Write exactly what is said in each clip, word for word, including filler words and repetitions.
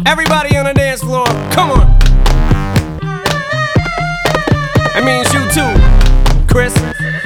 Everybody on the dance floor, come on. That means you too, Chris.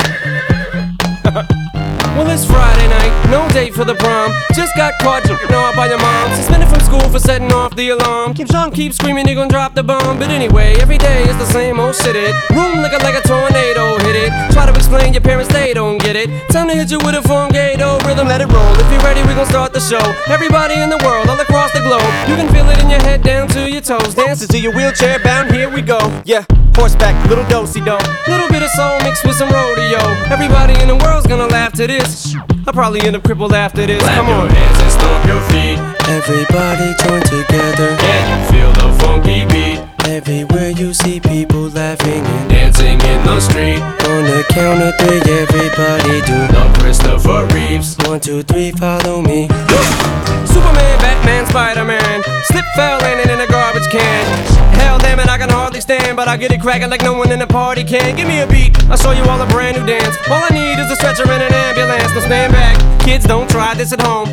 Well, it's Friday night, no date for the prom. Just got caught jerking off by your mom. Suspended from school for setting off the alarm. Keep on keep screaming, you're gonna drop the bomb. But anyway, every day is the same old shit. It room looking like a tornado hit it. Try to explain your parents, they don't get it. Time to hit you with a Phone-Gato rhythm, let it roll. If you're ready, we gon' start the show. Everybody in the world, all across the globe, you can feel it in your head down to your toes. Dancing to your wheelchair bound, here we go. Yeah, horseback, little do-si-do. Little bit of soul mixed with some rodeo. Everybody in the world's gonna laugh to this. I'll probably end up crippled after this. Clap Come on. your hands and stomp your feet. Everybody join together. Can you feel the funky beat? Everywhere you see people laughing and Dancing in the street. on the count of three, everybody do The Christopher Reeves. one, two, three, follow me. Superman, Batman, Spider-Man. Slip fell landing in a garbage can. Hell damn it, I can hardly stand, but I get it cracking like no one in the party can. Give me a beat, I'll show you all a brand new dance. All I need is a stretcher and an ambulance. Now stand back, kids, don't try this at home.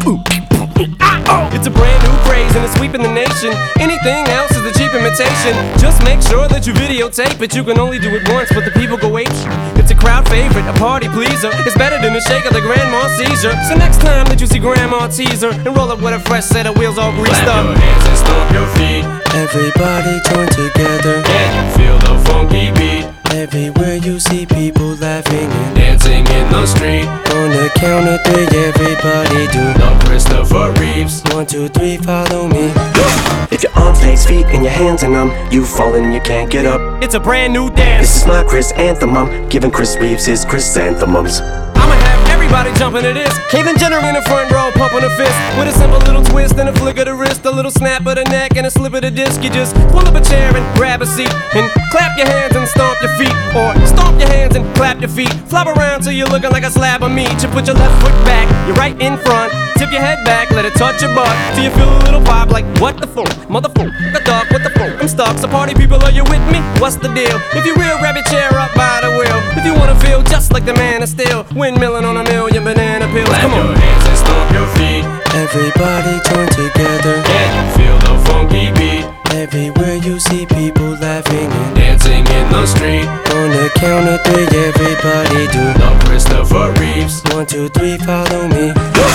It's a brand new craze and it's sweeping the nation. Anything else is a cheap imitation. Just make sure that you videotape it. You can only do it once, but the people go ape. It's a crowd favorite, a party pleaser. It's better than a shake of the grandma seizure. So next time that you see grandma tease her and roll up with a fresh set of wheels all greased Clap up. your hands and stomp your feet. Everybody join together. Can you feel the funky beat? Everywhere you see people laughing and Dancing in the street. on the count of three, everybody do The Christopher Reeves. one, two, three, follow me. If your arms, legs, feet, and your hands are numb, you've fallen and you can't get up. It's a brand new This dance. is my Chris anthem. I'm giving Chris Reeves his chrysanthemums. I'ma have everybody jumping to this. Caitlyn Jenner in the front row pumping a fist with a simple little twist and a flick of the wrist, a little snap of the neck and a slip of the disc. You just pull up a chair and grab a seat and clap your hands and stomp your feet, or stomp your hands and clap your feet. Flop around till you're looking like a slab of meat. You put your left foot back, you're right in front. Tip your head back, let it touch your butt till you feel a little pop like what the fuck, motherfucker, the dog, what the fuck? I'm stuck. So party people, are you with me? What's the deal? If you real, grab your chair up by the wheel. If you wanna feel just like the man of steel, windmilling on a million banana pills. Clap Come your on. hands and stomp your feet. Everybody join together. Can you feel the funky beat? Everywhere you see people laughing and Dancing in the street. on the count of three, everybody do The Christopher Reeves. one, two, three, follow me.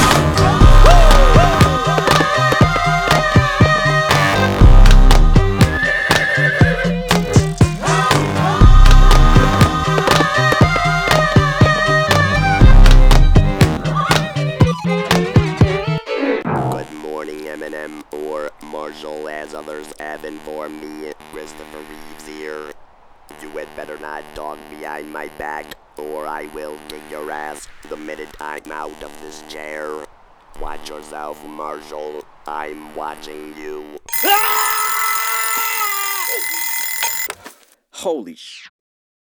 Good morning, Eminem, or Marshall, as others have informed me. Christopher Reeves here. You had better not talk behind my back, or I will kick your ass the minute I'm out of this chair. Watch yourself, Marshall. I'm watching you. Holy sh!